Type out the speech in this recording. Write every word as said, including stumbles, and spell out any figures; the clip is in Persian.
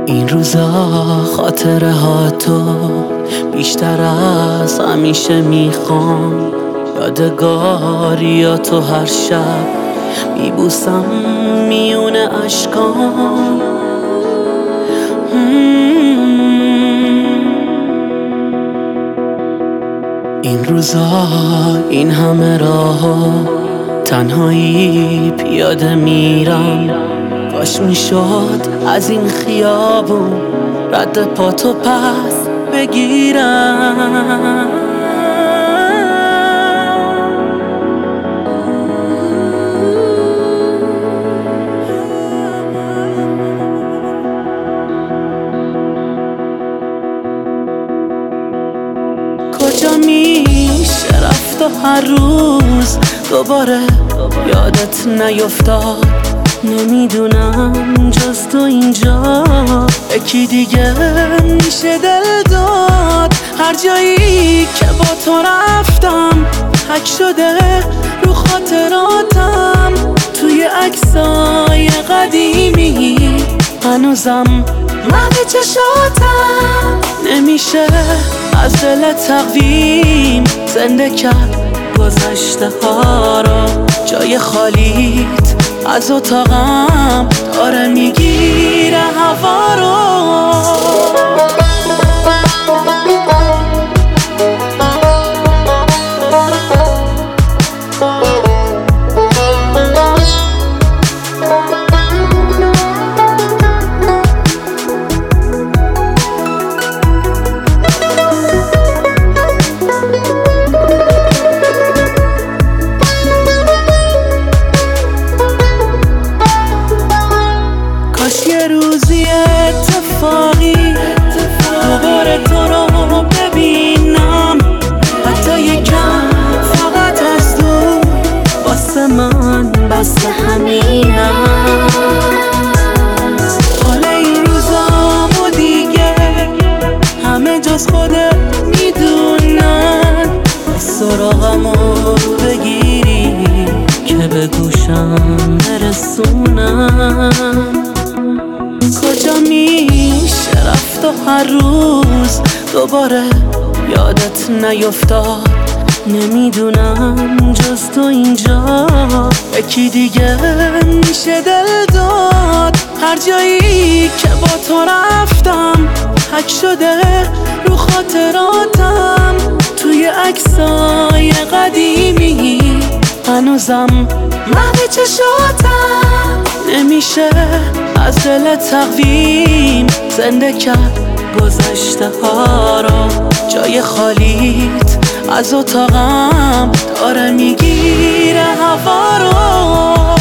این روزا خاطره ها تو بیشتر از همیشه میخوام. یادگاریاتو هر شب میبوسم میون اشکام. این روزا این همه راه تنهایی پیاده میرم. کاش میشد از این خیابون رد پاتو پس بگیرم. کجا میشه رفت و هر روز دوباره یادت نیفتاد؟ نمیدونم جز تو اینجا یکی دیگه میشه دل داد. هر جایی که با تو رفتم حک شده رو خاطراتم. توی عکسای قدیمی هنوزم محو چشاتم. نمیشه از دل تقویم زنده کرد گذشته ها را. جای خالیت از اتاقم داره میگیره هوا رو. یه روزی اتفاقی دوباره تو رو ببینم، حتی یکم فقط از دور واسه من بس همینم. حال این روزامو دیگه همه جز خودت میدونن. سراغمو بگیری که به گوشم برسونم. کجا میشه رفت و هر روز دوباره یادت نیفتاد؟ نمیدونم جز تو اینجا یکی دیگه میشه دل داد. هر جایی که با تو رفتم حک شده رو خاطراتم. توی عکسای قدیمی هنوزم محو چشاتم. نمیشه از دل تقویم زنده کرد گذشته ها را. جای خالیت از اتاقم داره میگیره هوا رو.